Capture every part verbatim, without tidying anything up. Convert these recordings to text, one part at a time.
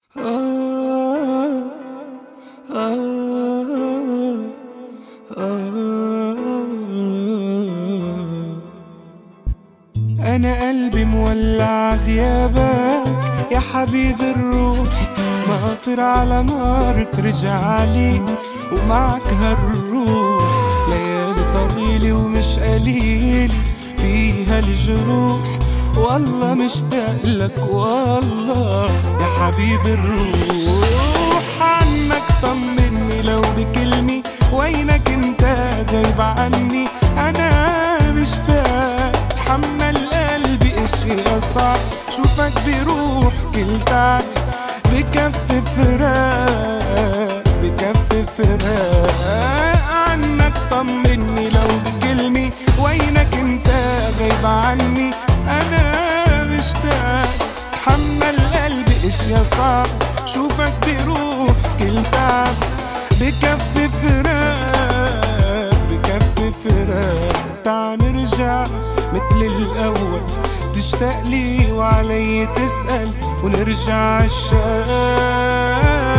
آه آه آه أنا قلبي مولع غيابك يا حبيب الروح، ماطر على نار ترجعلي ومعك هالروح. ليالي طويلة ومش قليلة فيها الجروح، والله مشتاق لك والله يا حبيب الروح. عنك طمني لو بكلمة، وينك انت غايب عني؟ انا مشتاق، تحمل قلبي اشي صعب، شوفك بروح كل تعب بكفي فراق بكفي فراق. عنك طمني لو بكلمة، وينك انت غايب عني؟ انا مشتاق، تحمل قلبي اشياء صعب، شوفك بروح كل تعب بكفي فراق بكفي فراق. تعال نرجع مثل الاول، تشتاق لي وعلي تسأل، ونرجع عالشاق.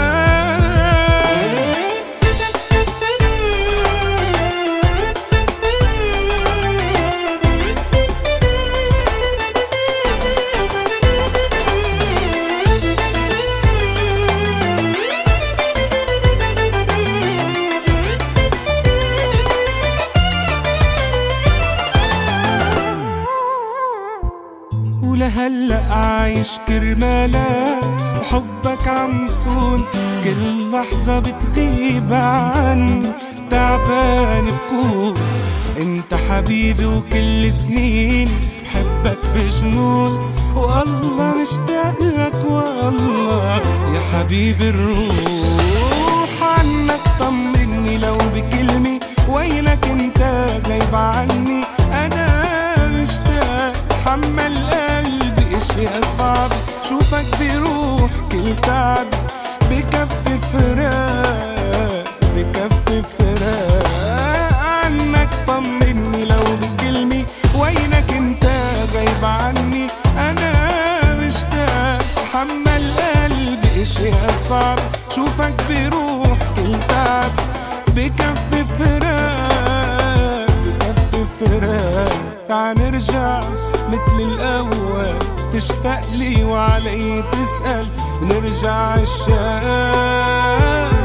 ولهلأ عايش كرمالك، وحبك عم صون كل لحظة بتغيب عني، تعبان بكون انت حبيبي وكل سنين بحبك بجنون، والله مشتاق لك والله يا حبيب الروح. عنك طمني لو بكلمة، وينك انت غايب عني؟ انا مشتاق، تحمل قلبي اشياء صعب، شوفك بروح كل تعب بكفي فراق بكفي فراق. عنك طمني لو بكلمة، وينك انت غايب عني؟ انا مشتاق، تحمل قلبي اشياء صعب، شوفك بروح كل تعب بكفي فراق بكفي فراق. تعال نرجع مثل الأول، تشتاق لي وعلي تسأل، نرجع عالشاق.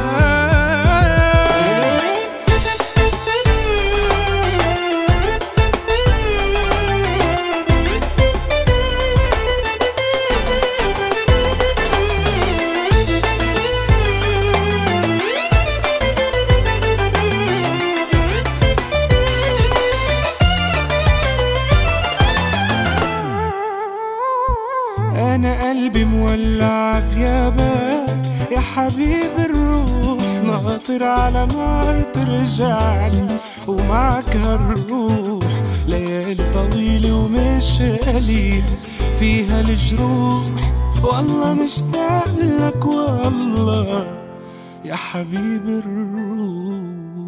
أنا قلبي مولع غيابك يا حبيب الروح، ناطر على نار ترجعلي ومعك هالروح. ليالي طويلة ومش قليل فيها الجروح، والله مشتاق لك والله يا حبيب الروح.